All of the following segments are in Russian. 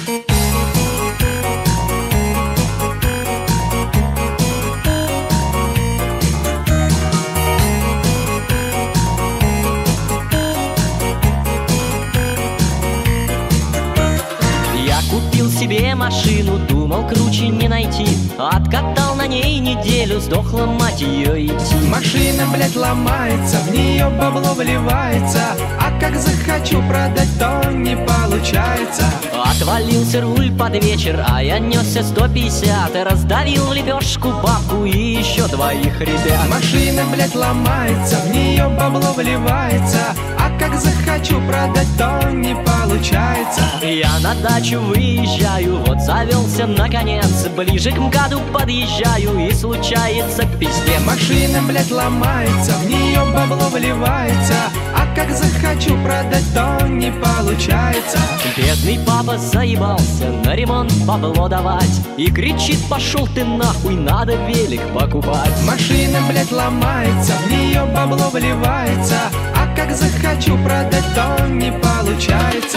Себе машину, думал, круче не найти. Откатал на ней неделю, сдохла мать ее идти. Машина, блядь, ломается, в нее бабло вливается, а как захочу продать, то не получается. Отвалился руль под вечер, а я несся 150. Раздавил лепешку, бабку и еще двоих ребят. Машина, блядь, ломается, в нее бабло вливается, а как захочу продать, то не получается. Я на дачу выезжаю, вот завелся наконец. Ближе к МКАДу подъезжаю, и случается пиздец. Машина, блядь, ломается, в нее бабло вливается, а как захочу продать, то не получается. Бедный папа заебался на ремонт бабло давать и кричит: пошел ты нахуй, надо велик покупать. Машина, блядь, ломается, в нее бабло вливается, а как захочу продать, то не получается.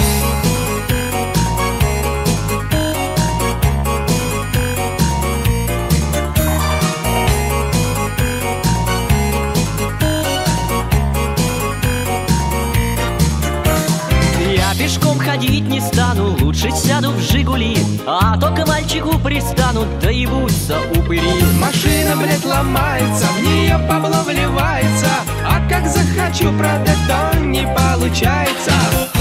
Пешком ходить не стану, лучше сяду в Жигули, а то к мальчику пристану, да ебутся упыри. Машина, блядь, ломается, в нее бабло вливается, а как захочу продать, то не получается.